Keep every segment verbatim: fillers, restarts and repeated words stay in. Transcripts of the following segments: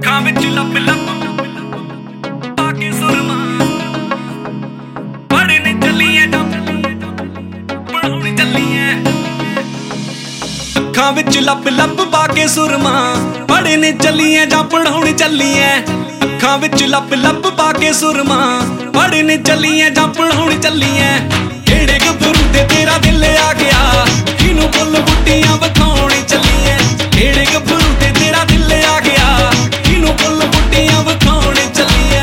ਅੱਖਾਂ ਵਿੱਚ ਲੱਭ ਲੱਭ ਪਾ ਕੇ ਸੁਰਮਾ ਪੜ੍ਹਨ ਚੱਲੀਏ ਜਾਂ ਪੜ੍ਹਾਉਣ ਚੱਲੀਏ ਅੱਖਾਂ ਵਿੱਚ ਲੱਭ ਲੱਭ ਪਾ ਕੇ ਸੁਰਮਾ ਪੜ੍ਹਨ ਚੱਲੀਏ ਜਾਂ ਪੜ੍ਹਾਉਣ ਚੱਲੀਏ ਅੱਖਾਂ ਵਿੱਚ ਲੱਭ ਲੱਭ ਪਾ ਕੇ ਸੁਰਮਾ ਪੜ੍ਹਨ ਚੱਲੀਏ ਜਾਂ ਪੜ੍ਹਾਉਣ ਚੱਲੀਏ ਕਿਹੜੇ ਗੱਭਰੂ ਤੇ ਤੇਰਾ ਦਿਲ ਆ ਗਿਆ ਕਿਹਨੂੰ ਫੁੱਲ ਬੂਟੀਆਂ ਵਿਖਾਉਣ ਚੱਲੀਏ ਕਿਹੜੇ ਗੱਭਰੂ ਤੇ ਤੇਰਾ ਦਿਲ ਆ ਗਿਆ ਕਿਹਨੂੰ ਫੁੱਲ ਬੂਟੀਆਂ ਵਿਖਾਉਣ ਚੱਲੀਏ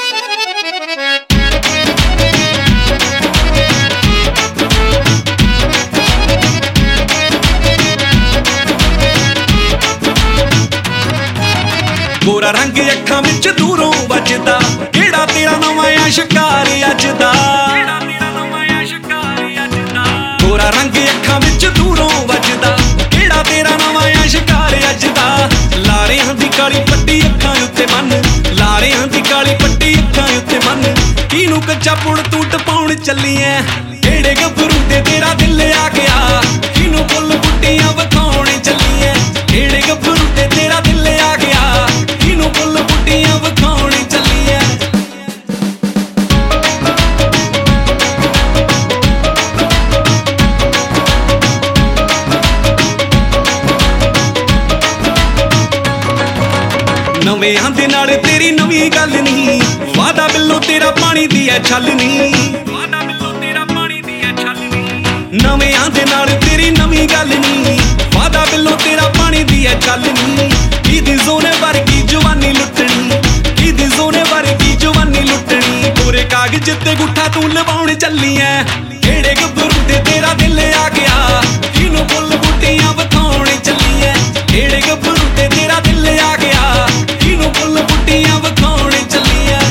ਗੋਰਾ ਰੰਗ ਅੱਖਾਂ ਵਿੱਚ ਦੂਰੋਂ ਵੱਜਦਾ ਕਿਹੜਾ ਤੇਰਾ ਨਵਾਂ ਆ ਸ਼ਿਕਾਰ ਅੱਜ ਦਾ ਗੋਰਾ ਰੰਗ ਅੱਖਾਂ ਵਿੱਚ ਦੂਰੋਂ ਵੱਜਦਾ ਕਿਹੜਾ ਤੇਰਾ ਨਵਾਂ ਆ ਸ਼ਿਕਾਰ ਅੱਜ ਦਾ ਲਾਰਿਆਂ ਦੀ ਕਾਲੀ ਪੱਟੀ ਅੱਖਾਂ ਉੱਤੇ ਬੰਨ ਲਾਰਿਆਂ ਦੀ ਕਾਲੀ ਪੱਟੀ ਅੱਖਾਂ ਉੱਤੇ ਬੰਨ ਕਿਹਨੂੰ ਕੱਚਾ ਪੁਣ ਤੂੰ ਟਪਾਉਣ ਚੱਲੀਐ ਕਿਹੜੇ ਗੱਭਰੂ ਤੇ ਤੇਰਾ ਦਿਲ ਆ ਗਿਆ ਕਿਹਨੂੰ ਫੁੱਲ ਬੂਟੀਆਂ ਵਿਖਾਉਣ ਚੱਲੀਐ ਕਿਹੜੇ ਗੱਭਰੂ ਤੇ ਤੇਰਾ ਦਿਲ ਆ ਗਿਆ ਕਿਹਨੂੰ ਫੁੱਲ ਬੂਟੀਆਂ ਵਿਖਾਉਣ ਚੱਲੀਐ ਨਵੇਂ ਦੇ ਨਾਲ ਤੇਰੀ ਨਵੀਂ ਗੱਲ ਨਹੀਂ ਵਾਦਾ ਬਿੱਲੋ ਤੇਰਾ ਪਾਣੀ ਦੀ ਐ ਛੱਲ ਨਹੀਂ ਵਾਦਾ ਬਿੱਲੋ ਤੇਰਾ ਪਾਣੀ ਦੀ ਐ ਛੱਲ ਨਹੀਂ ਨਵੇਂ ਦੇ ਨਾਲ ਤੇਰੀ ਨਵੀਂ ਗੱਲ ਨਹੀਂ ਵਾਦਾ ਬਿੱਲੋ ਤੇਰਾ ਪਾਣੀ ਦੀ ਐ ਛੱਲ ਨਹੀਂ ਕਿਹਦੀ ਜ਼ੋਨੇ ਵਰਗੀ ਜਵਾਨੀ ਲੁੱਟਣੀ ਕਿਹਦੀ ਜ਼ੋਨੇ ਵਰਗੀ ਜਵਾਨੀ ਲੁੱਟਣੀ ਕੋਰੇ ਕਾਗਜ਼ ਤੇ ਗੁੱਠਾ ਤੂੰ ਲਵਾਉਣ ਚੱਲੀ ਐ ਕਿਹੜੇ ਗੱਭਰੂ ਤੇ ਤੇਰਾ ਦਿਲ ਆ ਗਿਆ ਕਿਹਨੂੰ ਫੁੱਲ ਬੂਟੀਆਂ ਵਿਖਾਉਣ ਚੱਲੀ ਐ ਕਿਹੜੇ ਗੱਭਰੂ ਤੇ ਤੇਰਾ ਦਿਲ ਆ ਗਿਆ ਕਿਹਨੂੰ ਫੁੱਲ ਬੂਟੀਆਂ ਵਿਖਾਉਣ ਚੱਲੀ ਐ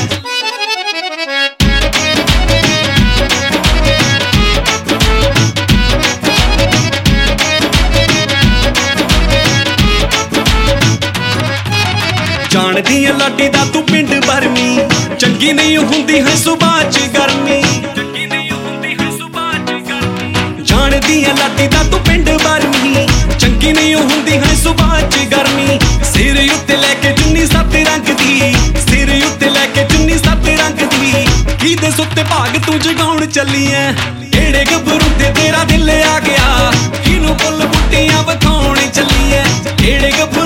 ਜਾਣਦੀ ਐ ਲਾਡੀ ਦਾ ਤੂੰ ਪਿੰਡ ਭਰਮੀ ਚੰਗੀ ਨਹੀਂ ਹੁੰਦੀ ਹੈ ਸੁਭਾਅ ਚ ਗਰਮੀ ਚੰਗੀ ਨਹੀਂ ਹੁੰਦੀ ਹੈ ਸੁਭਾਅ ਚ ਗਰਮੀ ਜਾਣਦੀ ਐ ਲਾਡੀ ਦਾ ਤੂੰ ਪਿੰਡ ਭਰਮੀ ਚੰਗੀ ਨਹੀਂ ਹੁੰਦੀ ਹੈ ਸੁਭਾਅ ਚ ਗਰਮੀ ਸਿਰ ਉੱਤੇ ਲੈ ਕੇ ਚੁੰਨੀ ਸੱਤ ਰੰਗ ਦੀ ਸਿਰ ਉੱਤੇ ਲੈ ਕੇ ਚੁੰਨੀ ਸੱਤ ਰੰਗ ਦੀ ਕਿਹਦੇ ਸੁੱਤੇ ਭਾਗ ਤੂੰ ਜਗਾਉਣ ਚੱਲੀ ਐ ਕਿਹੜੇ ਗੱਭਰੂ ਤੇ ਤੇਰਾ ਦਿਲ ਆ ਗਿਆ ਕਿਹਨੂੰ ਫੁੱਲ ਬੂਟੀਆਂ ਵਿਖਾਉਣ ਚੱਲੀ ਐ ਕਿਹੜੇ ਗੱਭਰੂ